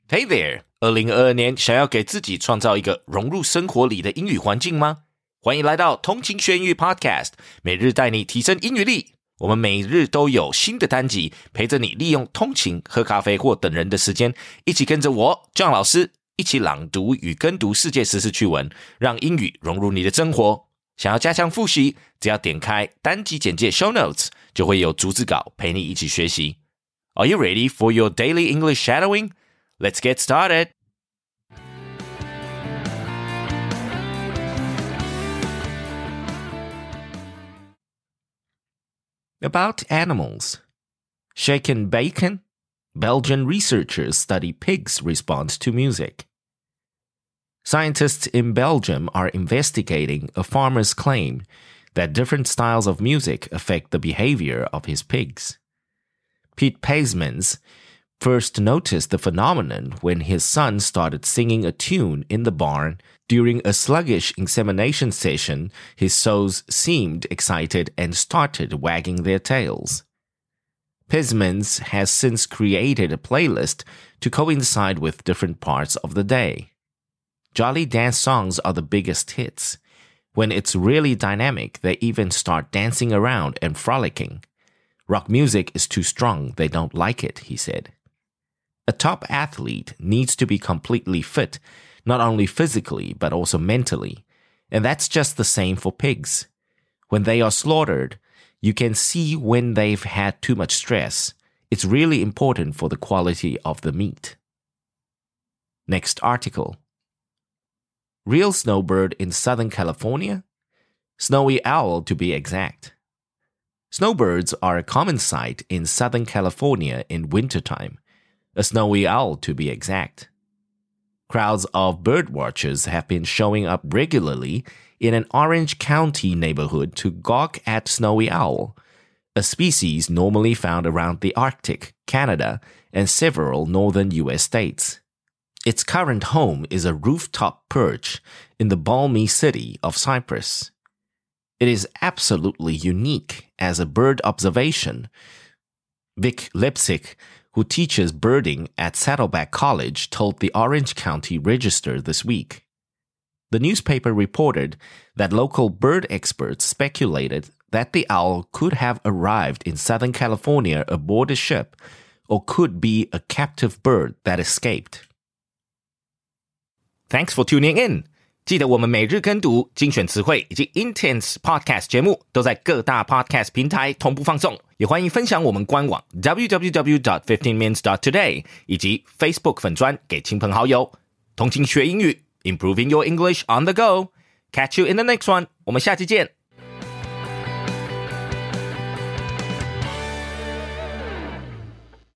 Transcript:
Hey there! 2022年想要给自己创造一个融入生活里的英语环境吗？欢迎来到通勤学英语 Podcast， 每日带你提升英语力。我们每日都有新的单集，陪着你利用通勤、喝咖啡或等人的时间，一起跟着我 John 老师一起朗读与跟读世界时事趣闻，让英语融入你的生活。想要加强复习，只要点开单集简介 Show Notes， 就会有逐字稿陪你一起学习。Are you ready for your daily English shadowing? Let's get started. About animals. Shaken bacon? Belgian researchers study pigs' response to music. Scientists in Belgium are investigating a farmer's claim that different styles of music affect the behavior of his pigs. Pete Paesmans first noticed the phenomenon when his son started singing a tune in the barn. During a sluggish insemination session, his sows seemed excited and started wagging their tails. Paesmans has since created a playlist to coincide with different parts of the day. Jolly dance songs are the biggest hits. When it's really dynamic, they even start dancing around and frolicking. Rock music is too strong, they don't like it, he said. A top athlete needs to be completely fit, not only physically but also mentally. And that's just the same for pigs. When they are slaughtered, you can see when they've had too much stress. It's really important for the quality of the meat. Next article. Real snowbird in Southern California? Snowy owl to be exact. Snowbirds are a common sight in Southern California in wintertime. A snowy owl to be exact. Crowds of birdwatchers have been showing up regularly in an Orange County neighborhood to gawk at snowy owl, a species normally found around the Arctic, Canada, and several northern U.S. states. Its current home is a rooftop perch in the balmy city of Cypress. It is absolutely unique as a bird observation. Vic Lipsick, who teaches birding at Saddleback College, told the Orange County Register this week. The newspaper reported that local bird experts speculated that the owl could have arrived in Southern California aboard a ship or could be a captive bird that escaped. Thanks for tuning in. 记得我们每日跟读、精选词汇以及 Intense Podcast 节目都在各大 Podcast 平台同步放送，也欢迎分享我们官网 www.15minutes.today 以及 Facebook 粉专给亲朋好友。通勤学英语 Improving your English on the go. Catch you in the next one. 我们下期见。